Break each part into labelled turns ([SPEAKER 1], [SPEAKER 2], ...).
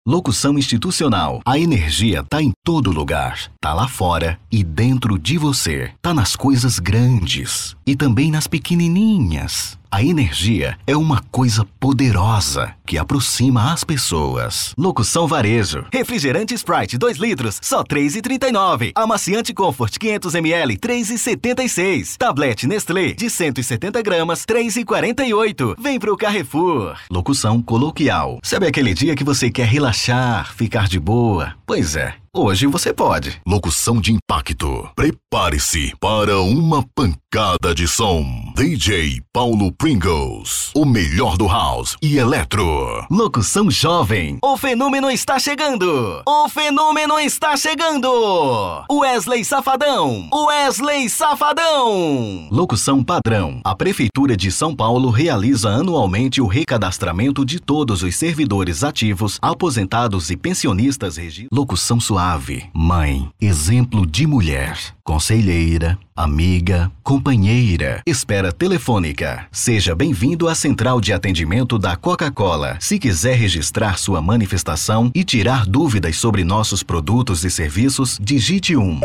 [SPEAKER 1] Locução institucional. A energia tá em todo lugar. Tá lá fora e dentro de você. Tá nas coisas grandes e também nas pequenininhas. A energia é uma coisa poderosa que aproxima as pessoas. Locução varejo. Refrigerante Sprite 2 litros, só R$ 3,39. Amaciante Comfort 500 ml, R$ 3,76. Tablete Nestlé de 170 gramas, R$ 3,48. Vem pro Carrefour. Locução coloquial. Sabe aquele dia que você quer relaxar, ficar de boa? Pois é. Hoje você pode.
[SPEAKER 2] Locução de impacto. Prepare-se para uma pancada de som. DJ Paulo Pringles. O melhor do house e eletro.
[SPEAKER 1] Locução jovem. O fenômeno está chegando. O fenômeno está chegando. Wesley Safadão. Wesley Safadão. Locução padrão. A Prefeitura de São Paulo realiza anualmente o recadastramento de todos os servidores ativos, aposentados e pensionistas regidos. Locução suave. Mãe, exemplo de mulher, conselheira, amiga, companheira. Espera telefônica. Seja bem-vindo à Central de Atendimento da Coca-Cola. Se quiser registrar sua manifestação e tirar dúvidas sobre nossos produtos e serviços, digite 1.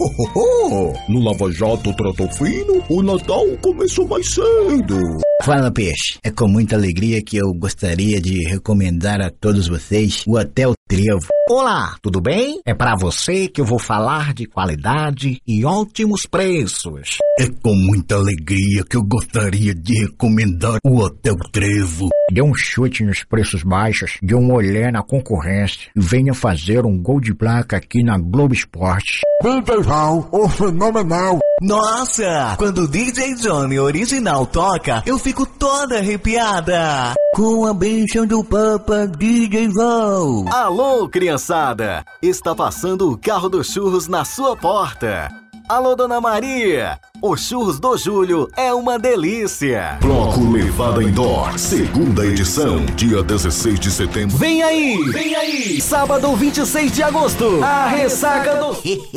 [SPEAKER 3] No Lava Jato Trato Fino, o Natal começou mais cedo.
[SPEAKER 4] Fala, peixe. É com muita alegria que eu gostaria de recomendar a todos vocês o Hotel Trevo.
[SPEAKER 5] Olá, tudo bem? É para você que eu vou falar de qualidade e ótimos preços.
[SPEAKER 3] É com muita alegria que eu gostaria de recomendar o Hotel Trevo.
[SPEAKER 5] Dê um chute nos preços baixos, dê um olhar na concorrência e venha fazer um gol de placa aqui na Globo Esporte.
[SPEAKER 6] DJ Val, o fenomenal.
[SPEAKER 7] Nossa, quando o DJ Johnny original toca, eu fico toda arrepiada.
[SPEAKER 4] Com a bênção do Papa DJ Val.
[SPEAKER 1] Alô, criançada! Está passando o carro dos churros na sua porta. Alô, Dona Maria! O Churros do Júlio é uma delícia!
[SPEAKER 2] Bloco Levada Indoor, segunda edição, dia 16 de setembro.
[SPEAKER 1] Vem aí! Vem aí! Sábado 26 de agosto, a ressaca do...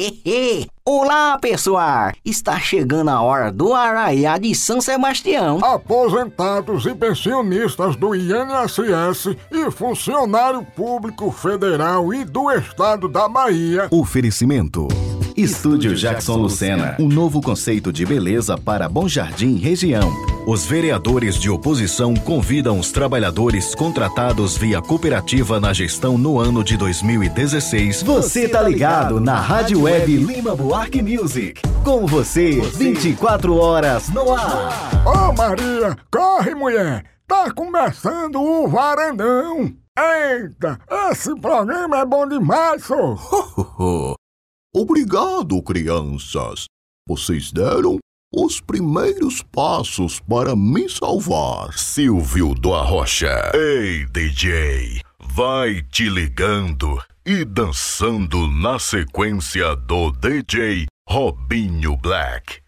[SPEAKER 8] Olá, pessoal! Está chegando a hora do Arraiá de São Sebastião.
[SPEAKER 6] Aposentados e pensionistas do INSS e funcionário público federal e do estado da Bahia.
[SPEAKER 1] Oferecimento. Estúdio Jackson Lucena, um novo conceito de beleza para Bom Jardim região. Os vereadores de oposição convidam os trabalhadores contratados via cooperativa na gestão no ano de 2016. Você tá ligado na Rádio Web Lima Buarque Music. Com você, 24 horas no ar.
[SPEAKER 6] Ô Maria, corre mulher, tá começando o Varandão. Eita, esse programa é bom demais, só.
[SPEAKER 3] Obrigado, crianças. Vocês deram os primeiros passos para me salvar.
[SPEAKER 2] Silvio do Arrocha. Ei, DJ, vai te ligando e dançando na sequência do DJ Robinho Black.